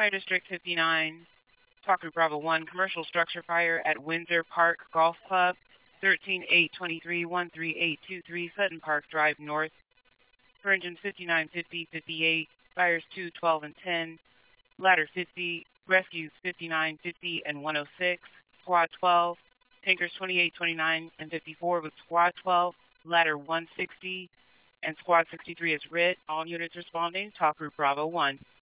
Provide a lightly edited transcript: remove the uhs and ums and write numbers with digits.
Fire District 59, Talk Group Bravo 1, commercial structure fire at Windsor Park Golf Club, 13-823-13823 Sutton Park Drive North. For engines 59, 50, 58, fires 2, 12, and 10, ladder 50, rescues 59, 50, and 106, squad 12, tankers 28, 29, and 54 with squad 12, ladder 160, and squad 63 is RIT. All units responding, Talk Group Bravo 1.